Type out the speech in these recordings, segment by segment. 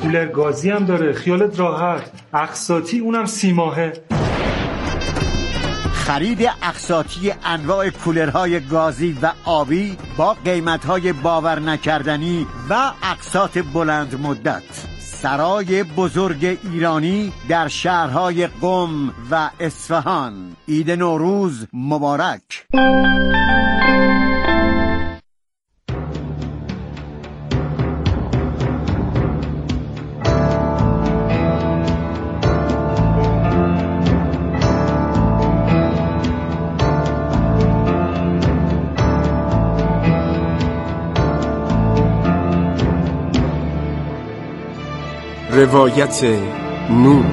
کولر گازی هم داره، خیالت راحت. اقساطی اونم 30 ماهه. خرید اقساطی انواع کولرهای گازی و آبی با قیمت‌های باور نکردنی و اقساط بلند مدت. سرای بزرگ ایرانی در شهرهای قم و اصفهان. عید نوروز مبارک. روایت نور.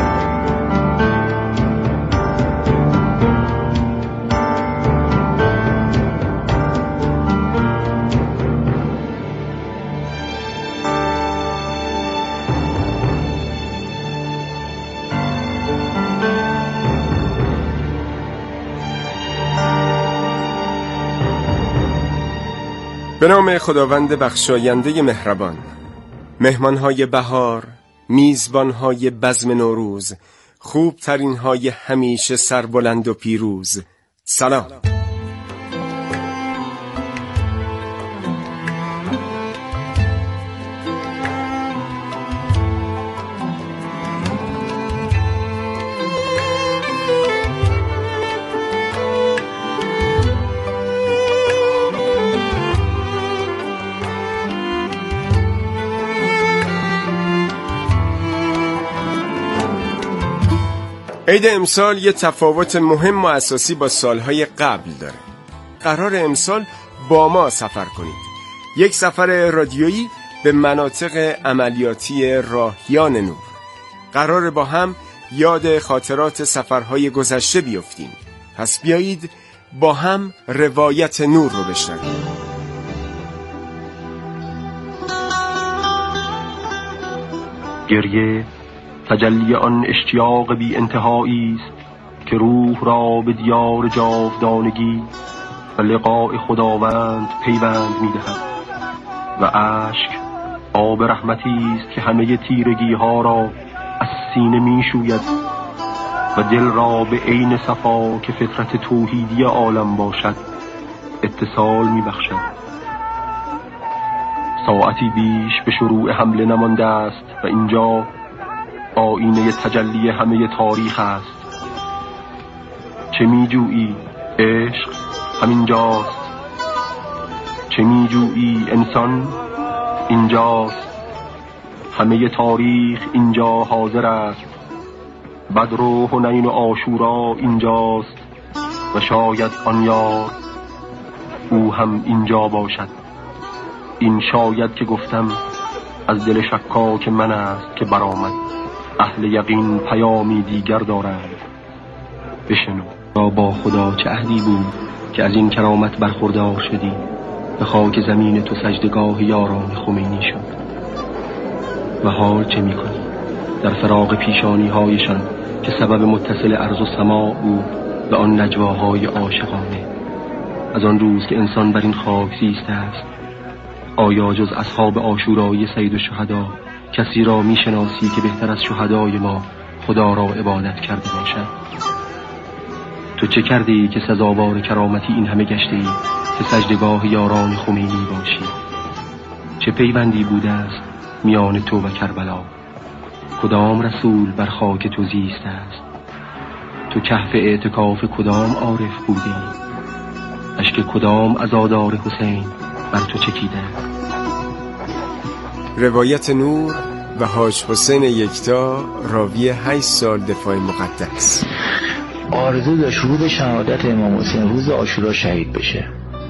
به نام خداوند بخشاینده مهربان. مهمانهای بهار، میزبانهای بزم نوروز، خوب ترینهای همیشه سربلند و پیروز، سلام. عید امسال یه تفاوت مهم و اساسی با سالهای قبل داره. قرار امسال با ما سفر کنید. یک سفر رادیویی به مناطق عملیاتی راهیان نور. قرار با هم یاد خاطرات سفرهای گذشته بیفتیم. پس بیایید با هم روایت نور رو بشنویم. گریه تجلی آن اشتیاق بی انتهایی است که روح را به دیار جاودانگی و لقاء خداوند پیوند می‌دهد و اشک آب رحمتی است که همه تیرگی ها را از سینه می‌شوید و دل را به عین صفا که فطرت توحیدی عالم باشد اتصال می‌بخشد. ساعتی بیش به شروع حمله نمانده است و اینجا آینه تجلی همه تاریخ است. چه میجویی؟ عشق همینجاست. چه میجویی؟ انسان اینجاست. همه تاریخ اینجا حاضر است. بدر و حنین و عاشورا اینجاست و شاید آن یار او هم اینجا باشد. این شاید که گفتم از دل شکاک من است که برآمد. اهل یقین پیامی دیگر دارند. بشنو. را با خدا چه عهدی بود که از این کرامت برخوردار شدی. به خاک زمین تو سجدگاه یاران خمینی شد. و حال چه میکنی؟ در فراق پیشانی هایشان که سبب متصل ارض و سماع بود و آن نجواهای عاشقانه. از آن روز که انسان بر این خاک زیسته است، آیا جز اصحاب عاشورای سید الشهدا کسی را میشناسی که بهتر از شهدای ما خدا را عبادت کرده باشد؟ تو چه کردی که سزاوار کرامتی این همه گشتی که سجدگاه یاران خمینی باشی؟ چه پیوندی بوده است میان تو و کربلا؟ کدام رسول بر خاک تو زیسته است؟ تو کهف اعتکاف کدام عارف بودی؟ اشک کدام عزادار حسین بر تو چکیده؟ روایت نور و حاج حسین یکتا، راوی 8 سال دفاع مقدس. آرزو داشت روز شهادت امام حسین روز عاشورا شهید بشه.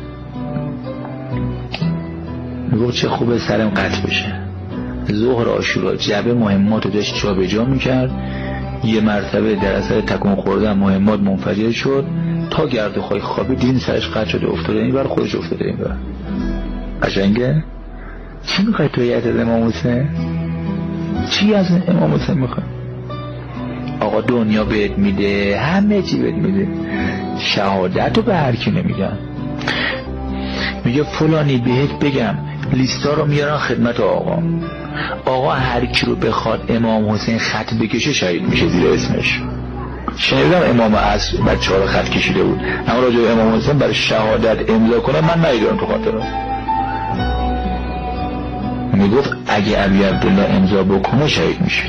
میگفت چه خوبه سرم قطع بشه. ظهر عاشورا جبه مهمات رو داشت جا به جا میکرد. یه مرتبه در اثر تکون خوردن مهمات منفجر شد تا گرد و خاک خوابی دین سرش قطع شده افتاده این بر خودش افتاده این بر. قشنگه؟ چی میخوای توی از امام حسین؟ چی از امام حسین میخوای؟ آقا دنیا بهت میده، همه چی بهت میده، شهادت رو به هر کی نمیگن. میگه فلانی بهت بگم لیستا رو میارن خدمت آقا، آقا هر کی رو بخواد امام حسین خط بکشه شهید میشه زیر اسمش. شنیدم امام عصر بچه‌ها رو خط کشیده بود، اما راجع به امام حسین برای شهادت امضا کنه من ندیدم تو خاطرم. میگفت اگه علی عبدالله امضا بکنه شهید میشه.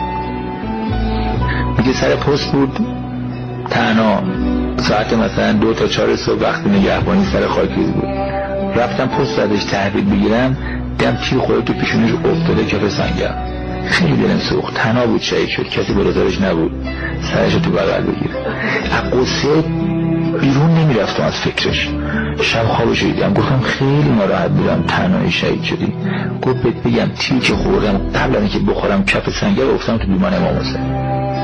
میگه سر پست بود تنها، ساعت مثلا 2 تا 4 صبح وقت نگهبانی سر خاکریز بود، رفتم پست ازش تحویل بگیرم، دیدم تیر خورده تو پیشونیش افتاده کف سنگر. خیلی دلم سوخت. تنها بود شهید شد، کسی بالاترش نبود سرش تو بغل بگیره. از قصه بیرون نمیرفتم از فکرش. شب خوابش دیدم، گفتم خیلی ناراحت بودم تنهایی شهید شدی. گفت بهت بگم تیر که خوردم قبل از اینکه بخورم کف سنگر افتادم تو بیمان امام حسین.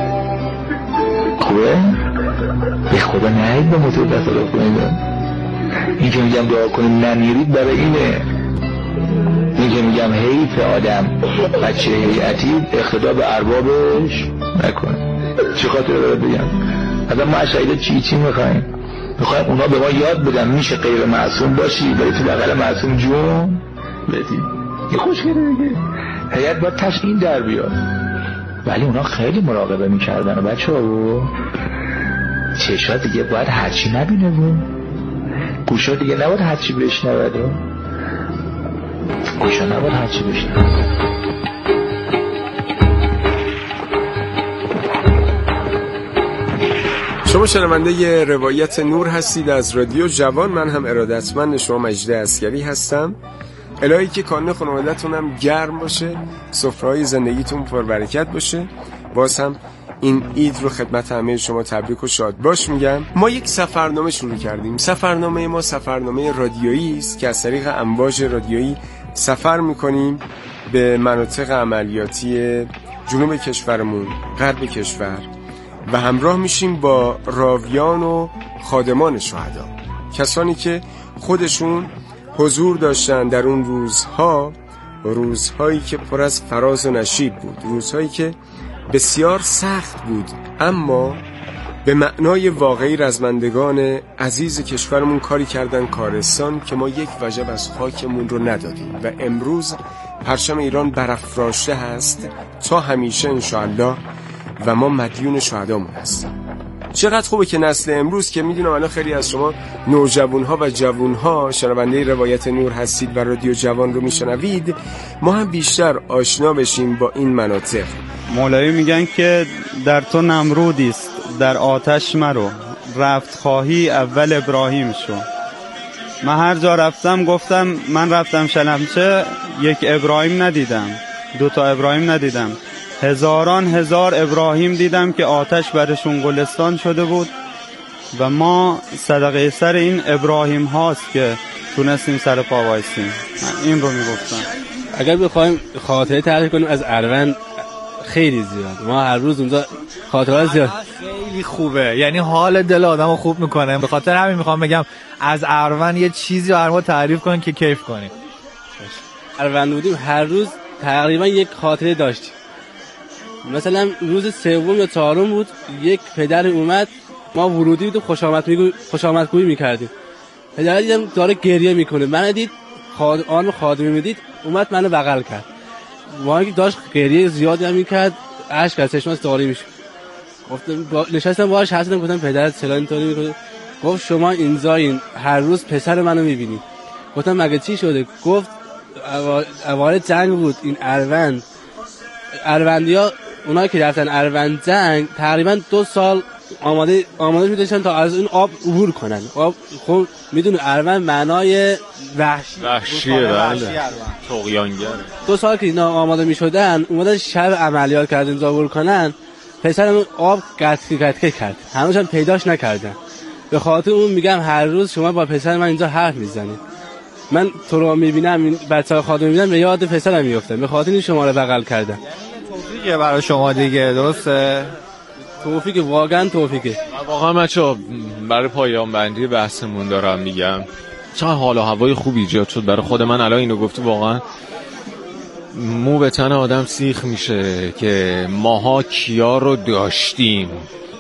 خوبه؟ به خدا نهید به موتور تصادف کنید. این که میگم دعا کنید نمیرید برای اینه. این که میگم حیف آدم بچه هیئتی اقتدا به اربابش نکنه. چه خاطره برات بگم؟ مثلا ما شهید چی میخوایم اونا به ما یاد بدن میشه غیر معصوم باشی ولی تو بغل معصوم جون بدی. یه خوشگله دیگه. هیئت باید تشکیل در بیاد. ولی اونا خیلی مراقبه میکردن و بچه‌ها چشا دیگه باید هرچی نبینه و گوشا دیگه نباید هرچی بشنود و گوشا نباید هرچی بشنود. شما شنونده روایت نور هستید از رادیو جوان. من هم ارادتمند شما مجید عسکری هستم. الهی که کانون خانواده‌تون هم گرم باشه، سفره‌های زندگیتون پربرکت باشه. باز هم این عید رو خدمت همه شما تبریک و شاد باش میگم. ما یک سفرنامه شروع کردیم. سفرنامه ما سفرنامه رادیویی است که از طریق امواج رادیویی سفر میکنیم به مناطق عملیاتی جنوب کشورمون، غرب کشور و همراه میشیم با راویان و خادمان شهدا، کسانی که خودشون حضور داشتن در اون روزهایی که پر از فراز و نشیب بود، روزهایی که بسیار سخت بود، اما به معنای واقعی رزمندگان عزیز کشورمون کاری کردن کارستان که ما یک وجب از خاکمون رو ندادیم و امروز پرچم ایران برافراشته هست تا همیشه انشاءالله و ما مدیون شهدامون هستیم. چقدر خوبه که نسل امروز که میدونم الان خیلی از شما نوجوانها و جوانها شنونده روایت نور هستید و رادیو جوان رو میشنوید، ما هم بیشتر آشنا بشیم با این مناطق. مولوی میگن که در تو نمرودیست در آتش مرو، رفت خواهی اول ابراهیم شو. من هر جا رفتم گفتم من رفتم شلمچه یک ابراهیم ندیدم، 2 ابراهیم ندیدم، هزار ابراهیم دیدم که آتش برشون گلستان شده بود و ما صدقه سر این ابراهیم هاست که تونستیم سر پا وایسیم. من این رو میگفتم. اگر بخوایم خاطره تعریف کنیم از اروند خیلی زیاد، ما هر روز اونجا خاطرات زیاد. خیلی خوبه، یعنی حال دل آدمو خوب میکنه. به خاطر همین میخوام بگم از اروند یه چیزی رو ما تعریف کنیم که کیف کنیم. اروند بودیم هر روز تقریبا یک خاطره داشتیم. مثلا روز 3 یا 4 بود، یک پدر اومد، ما ورودی بود، خوش آمدگویی میکردیم. پدر دیدم داره گریه میکنه، من دید خادمی میدید اومد منو بغل کرد. ما که داشت گریه زیادی هم میکرد، اشک از چشمش جاری میشه. گفتم نشستم باهاش حرف زدم، گفتم پدرت چرا اینطوری میکنه؟ گفت شما اینجایین هر روز پسر منو میبینید. گفتم مگه چی شده؟ گفت اوایل جنگ بود، این اروندیا اونایی که رفتن اروند جنگ تقریبا 2 سال آماده می‌داشتن تا از این آب عبور کنن. آب خب میدونی اروند معنای وحشیه، بله، طغیانگر. 2 سال که اینا آماده می‌شدن اومدن شب عملیات کردن تا عبور کنن. پسرم آب گتکه کرد، هنوز هم پیداش نکردن. به خاطر اون میگم هر روز شما با پسر من اینجا حرف میزنید. من تو رو میبینم، این بچه‌ها خاطر میبینم، به یاد پسرم میافتم. به خاطر این شما رو بغل کردم. توفیقه برای شما دیگه، درسته؟ توفیقه، واقعا توفیقه. واقعا بچه‌ها برای پایان بندی بحثمون دارم میگم چقدر حال و هوای خوب ایجاد شد برای خود من. الان اینو گفتی واقعا مو به تن آدم سیخ میشه که ماها کیا رو داشتیم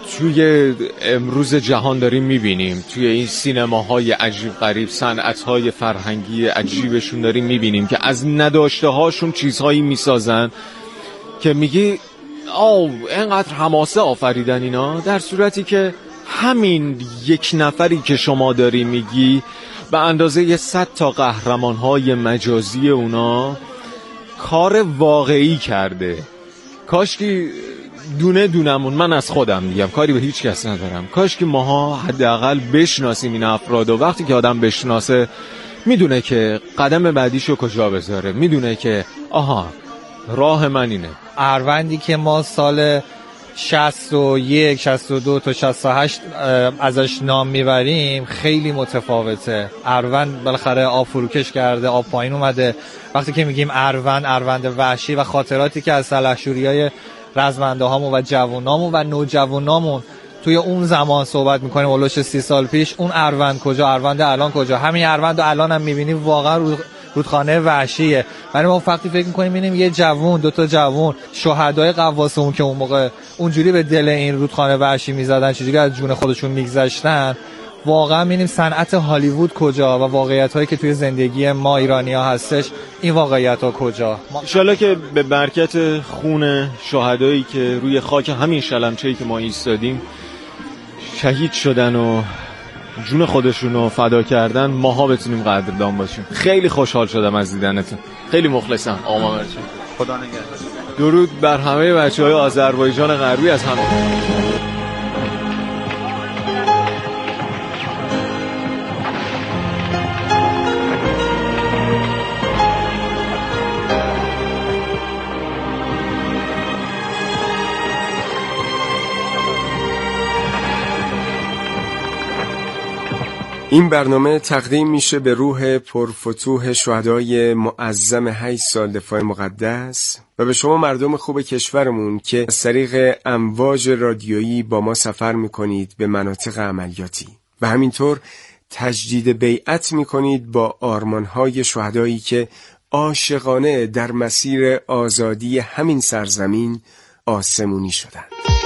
توی امروز جهان داریم میبینیم، توی این سینماهای عجیب غریب، صنعتهای فرهنگی عجیبشون داریم میبینیم که از نداشته هاشون چیزهایی میسازن که میگی اینقدر حماسه آفریدن اینا، در صورتی که همین یک نفری که شما داری میگی به اندازه 100 تا قهرمانهای مجازی اونا کار واقعی کرده. کاش که دونه دونمون، من از خودم میگم، کاری به هیچ کس ندارم، کاش که ماها حداقل بشناسیم این افراد و وقتی که آدم بشناسه میدونه که قدم بعدیشو کجا بذاره، میدونه که آها راه من اینه. اروندی که ما سال 61 62 تا 68 ازش نام میبریم خیلی متفاوته. اروند بالاخره آب فروکش کرده، آب پایین اومده. وقتی که میگیم اروند وحشی و خاطراتی که از سلحشوریای رزمنده هامون و جوانامون و نوجوانامون توی اون زمان صحبت میکنیم، اولش 30 سال پیش، اون اروند کجا، اروند الان کجا؟ همین اروند الان هم میبینیم واقعا رودخانه وحشیه. ولی ما وقتی فکر میکنیم ببینیم یه جوون، 2 تا جوون شهدای قواصمون که اون موقع اونجوری به دل این رودخانه وحشی میزدن، چجوری از جون خودشون میگذشتن، واقعا میبینیم صنعت هالیوود کجا و واقعیت‌هایی که توی زندگی ما ایرانی‌ها هستش، این واقعیت‌ها کجا. ان شاءالله که به برکت خون شهدایی که روی خاک همین شلمچه‌ای که ما ایستادیم شهید شدن و جون خودشون رو فدا کردن، ماها بتونیم قدردان باشیم. خیلی خوشحال شدم از دیدنتون. خیلی مخلصم. آما مرچه. خدا نگهدار. درود بر همه بچه‌های آذربایجان غربی از همه. این برنامه تقدیم میشه به روح پرفتوح شهدای معظم 8 سال دفاع مقدس و به شما مردم خوب کشورمون که از طریق امواج رادیویی با ما سفر میکنید به مناطق عملیاتی و همینطور تجدید بیعت میکنید با آرمانهای شهدایی که عاشقانه در مسیر آزادی همین سرزمین آسمونی شدند.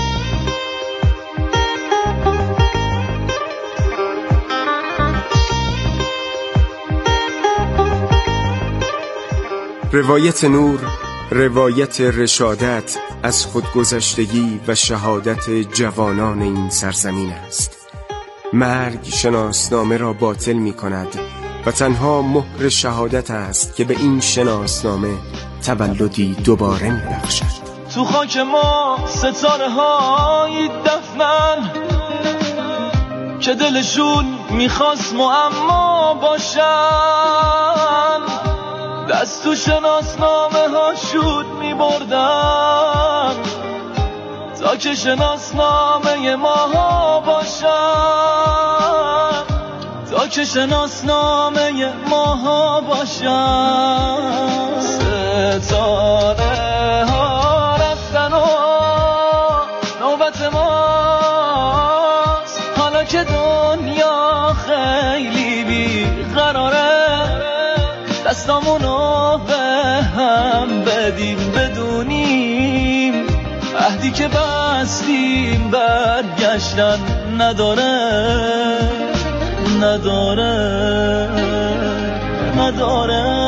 روایت نور، روایت رشادت از خودگذشتگی و شهادت جوانان این سرزمین است. مرگ شناسنامه را باطل می کند و تنها مهر شهادت است که به این شناسنامه تولدی دوباره می بخشد. تو خاک ما ستاره های دفنن که دلشون میخواست معما باشن، دست تو شناسنامه ها شود میبردن تا که شناسنامه ماها باشن، تا که شناسنامه ماها باشن. ستاره ها رفتن و نوبت ماست، حالا که دنیا خیلی بیقراره، دستامونو به هم بدیم بدونیم عهدی که بستیم برگشتن نداره.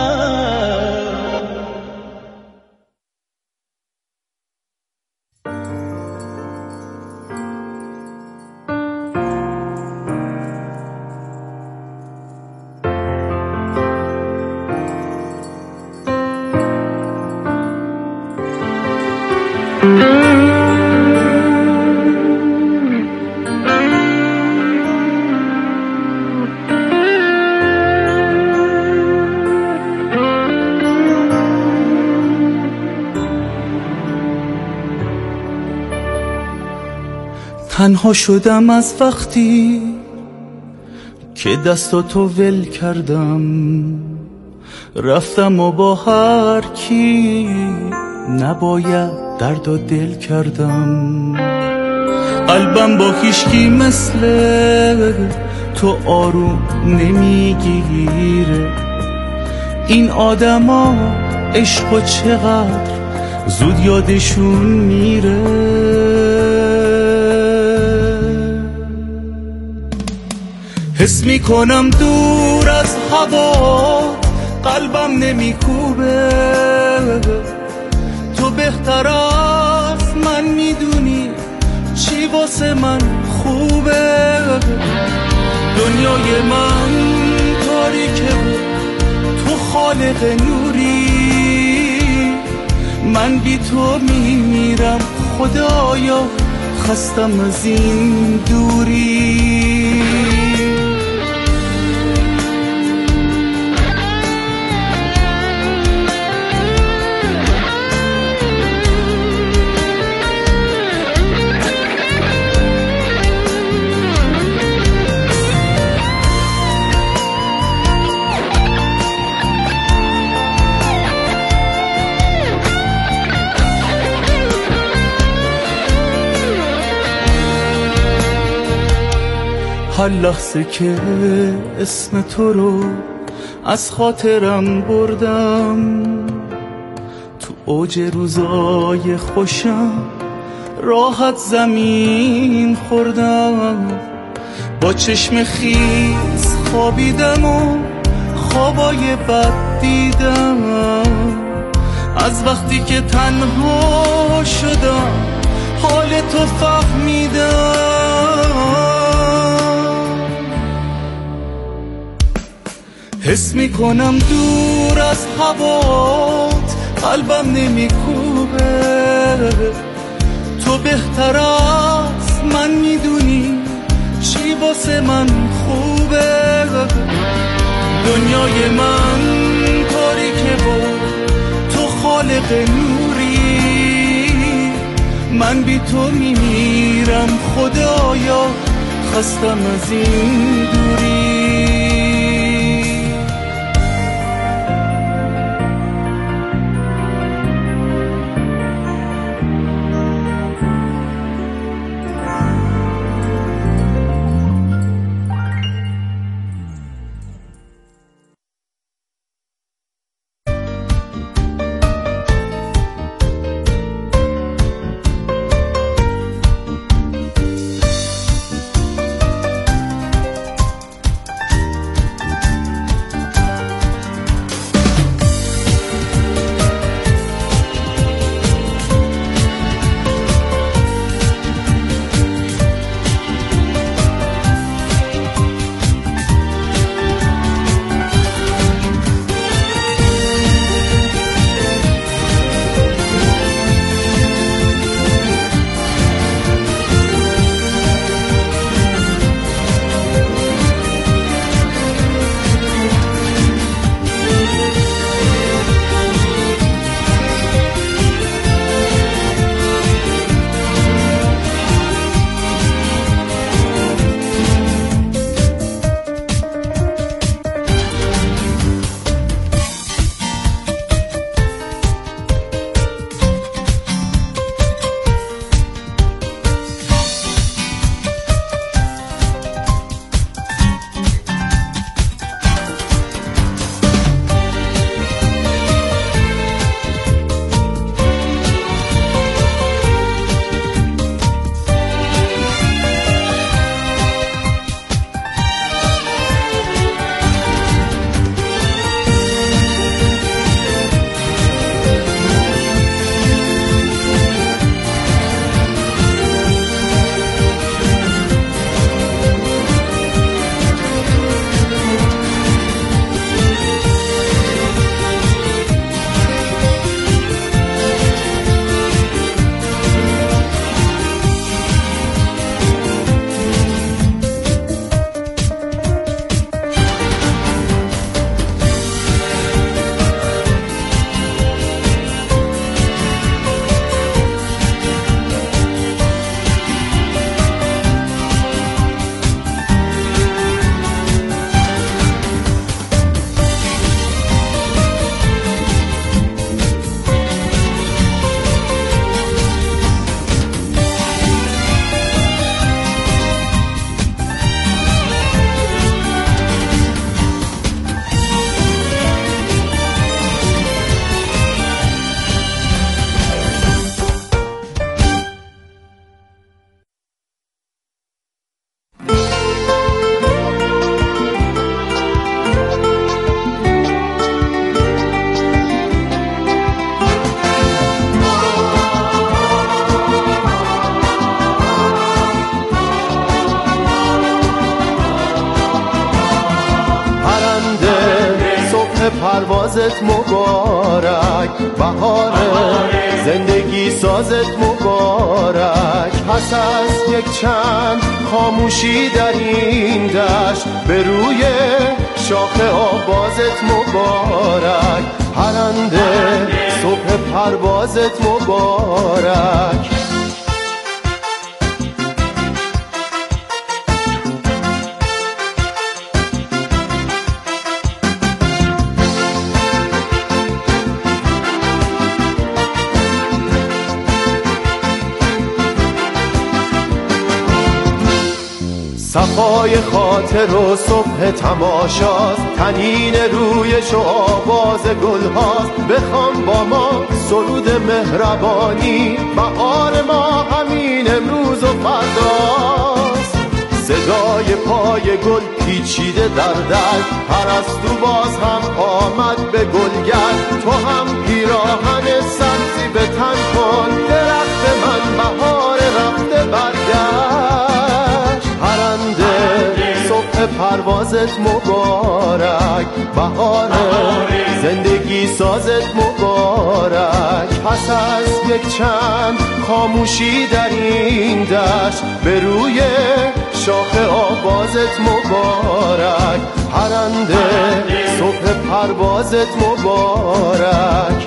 تنها شدم از وقتی که دستاتو ول کردم، رفتم و با هر کی نباید درد و دل کردم. قلبم با هیچکی مثل تو آروم نمیگیره، این آدما عشق و چقدر زود یادشون میره. حس میکنم دور از هوا قلبم نمیکوبه، تو بهتر از من میدونی چی واسه من خوبه. دنیای من تاریکه بود تو خالق نوری، من بی تو میمیرم خدایا خستم از این دوری. هر لحظه که اسم تو رو از خاطرم بردم، تو اوج روزای خوشم راحت زمین خوردم. با چشم خیس خوابیدم و خوابای بد دیدم، از وقتی که تنها شدم حال تو فهمیدم. حس میکنم دور از هوات قلبم نمیکوبه، تو بهتر از من میدونی چی واسه من خوبه. دنیای من تاریکه و تو خالق نوری، من بی تو میمیرم خدایا خستم از این دوری. پروازت مبارک، بهار زندگی سازت مبارک. پس از یک چند خاموشی در این دشت، به روی شاخه آوازت مبارک. پرنده صبح پروازت مبارک. صفای خاطر و صبح تماشاست، تنین رویش و آواز گل هاست. بخوام با ما سرود مهربانی، بهار ما همین امروز و فرداست. صدای پای گل پیچیده در در، پرستو باز هم آمد به گلگرد. تو هم پیراهن سبزی به تن کن، درخت من بهار رفته برگشت. پرنده صبح پروازت مبارک، بهار زندگی سازت مبارک. پس از یک چند خاموشی در این دشت، به روی شاخه آوازت مبارک. پرنده صبح پروازت مبارک.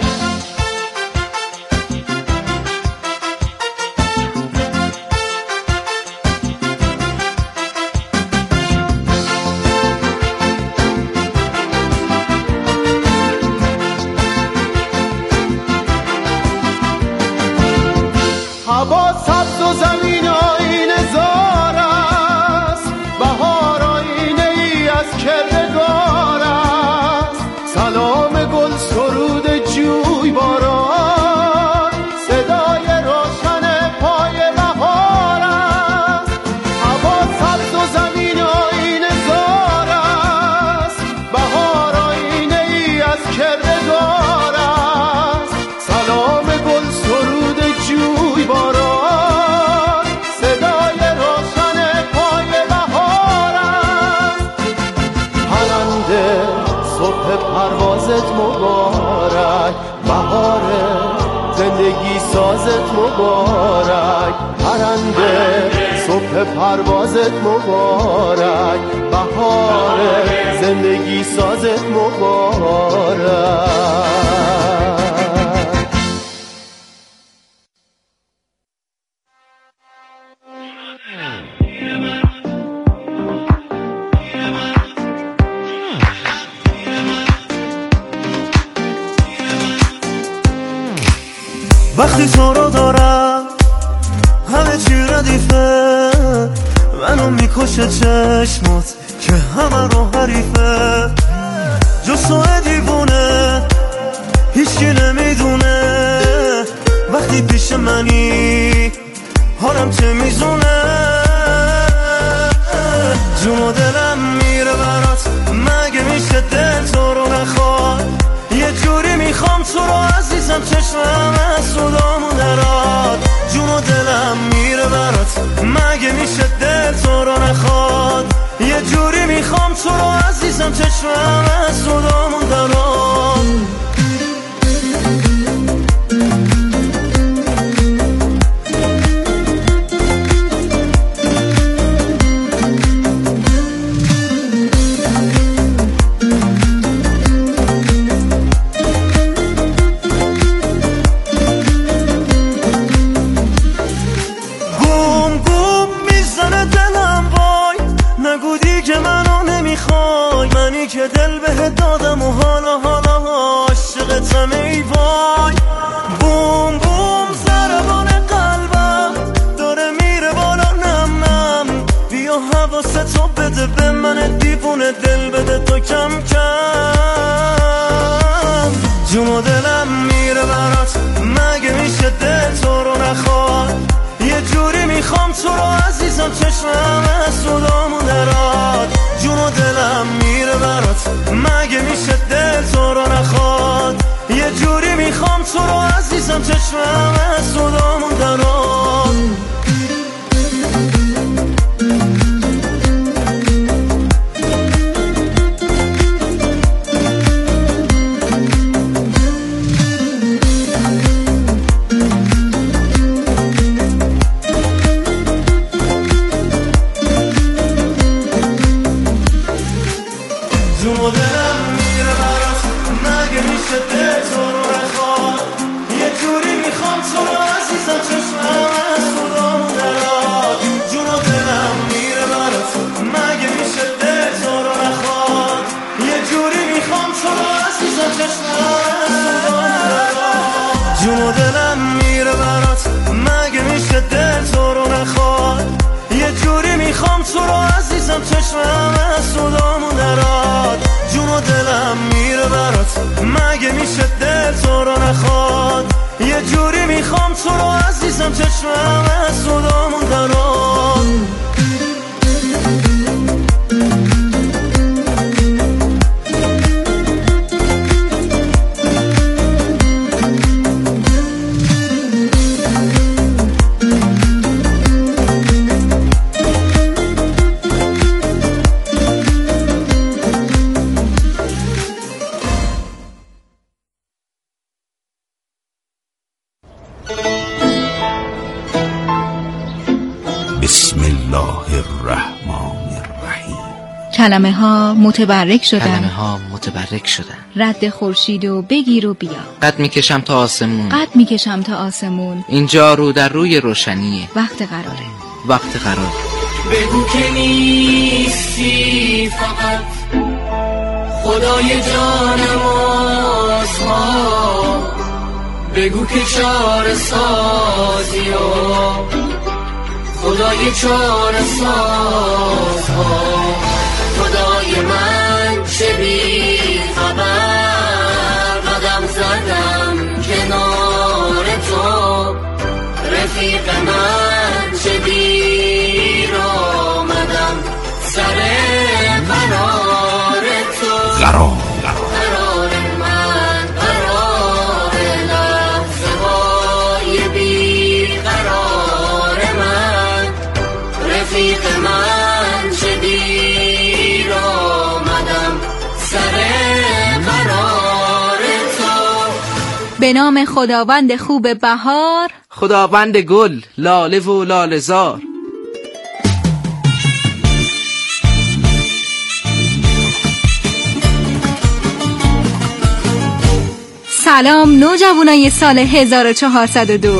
هوا سبز و زمین آینه زار است، بهار آینه ای از کردگار است. سلام گل سرود جوی باران، صدای روشن پای بهار است. هوا سبز و زمین آینه زار است، بهار آینه ای از کردگار است. سلام گل سرود جوی باران، صدای روشن پای بهار است. پرنده صبح پروازت مبارک، بهار زندگی سازت مبارک. پرنده صبح پروازت مبارک، بهار زندگی سازت مبارک. وقتی تو رو دارم همه چی ردیفه، منو میکشه چشمات که همه رو حریفه. جز تو دیوونه هیچکی نمیدونه، وقتی پیش منی حالم چه میزونه. جون و دلم میره برات، مگه میشه دل تو رو نخواد. یه جوری میخوام تو رو عزیزم، چشمم از صدامون دراد. جون و دلم میره برات، مگه میشه دل تو رو نخواد. یه جوری میخوام تو رو عزیزم، چشمم از صدامون دراد. که دل بهت دادم و حالا عاشقتم ای وای. بوم بوم ضربان قلبم داره میره بالا، نم نم. بیا حواستو بده به من دیوونه، دل بده تو کم کم. جون و دلم میره برات، مگه میشه دل تو رو نخواد. یه جوری میخوام تو رو عزیزم، چشمم از صدامون دراد. جون و دلم میره برات، مگه میشه دل تو رو نخواد. یه جوری میخوام تو رو عزیزم، چشمم از صدامون دراد. برات مگه میشه دل تو رو نخواد یه جوری میخوام تو رو عزیزم چشمم از صدامون درات بسم الله الرحمن الرحیم. کلمه ها متبرک شدن، کلمه ها متبرک شدن. رد خورشید و بگیر و بیا، قد میکشم تا آسمون، قد میکشم تا آسمون. اینجا رو در روی روشنیه، وقت قراره، وقت قرار. بگو که نیستی فقط خدای جانمازها، بگو که چاره سازی و خدای چاره سازها. خدای من چه بی خبر قدم زدم کنار تو، رفیق من چه دیر آمدم سر قرار تو. قرار من قرار لحظه های بی قرار من، رفیق من چه دیر آمدم سر قرار تو. به نام خداوند خوب بهار، خداوند گل، لاله و لاله زار. سلام نوجوانای سال 1402.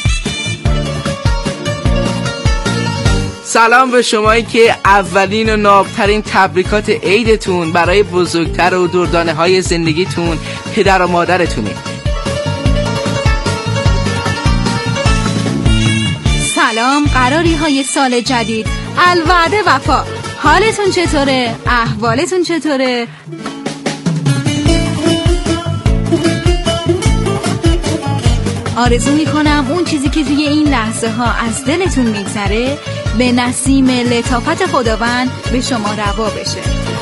سلام به شمایی که اولین و نابترین تبریکات عیدتون برای بزرگتر و دردانه های زندگیتون پدر و مادرتونه. سلام قراری های سال جدید، الوعده وفا. حالتون چطوره؟ احوالتون چطوره؟ آرزو میکنم اون چیزی که توی این لحظه ها از دلتون میگذره به نسیم لطافت خداوند به شما روا بشه.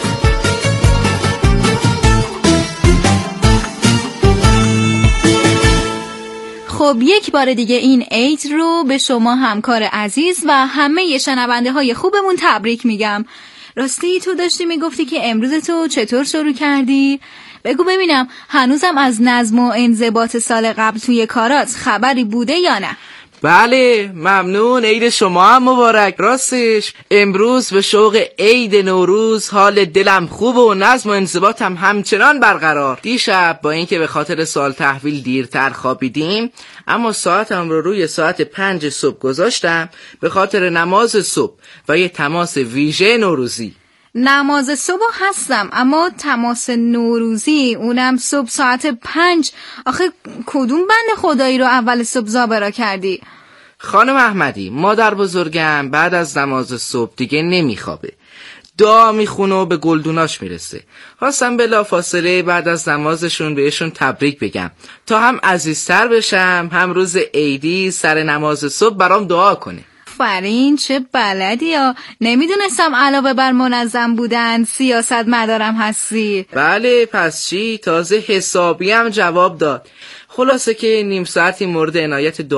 خب یک بار دیگه این عید رو به شما همکار عزیز و همه شنونده های خوبمون تبریک میگم. راستی تو داشتی میگفتی که امروز تو چطور شروع کردی؟ بگو ببینم هنوزم از نظم و انضباط سال قبل توی کارات خبری بوده یا نه؟ بله ممنون، عید شما هم مبارک. راستش امروز به شوق عید نوروز حال دلم خوب و نظم و انضباطم همچنان برقرار. دیشب با اینکه به خاطر سال تحویل دیرتر خوابیدیم، اما ساعتم رو روی ساعت 5 صبح گذاشتم به خاطر نماز صبح و یه تماس ویژه نوروزی. نماز صبح هستم اما تماس نوروزی اونم صبح ساعت 5. آخه کدوم بند خدایی رو اول صبح زابرا کردی؟ خانم احمدی، مادر بزرگم بعد از نماز صبح دیگه نمیخوابه، دعا میخونه و به گلدوناش میرسه. خواستم بلافاصله بعد از نمازشون بهشون تبریک بگم تا هم عزیزتر بشم، هم روز عیدی سر نماز صبح برام دعا کنه. فرین چه بلدی ها، نمیدونستم علاوه بر منظم بودن سیاست مدارم هستی. بله پس چی، تازه حسابی هم جواب داد. خلاصه که نیم ساعتی مورد عنایت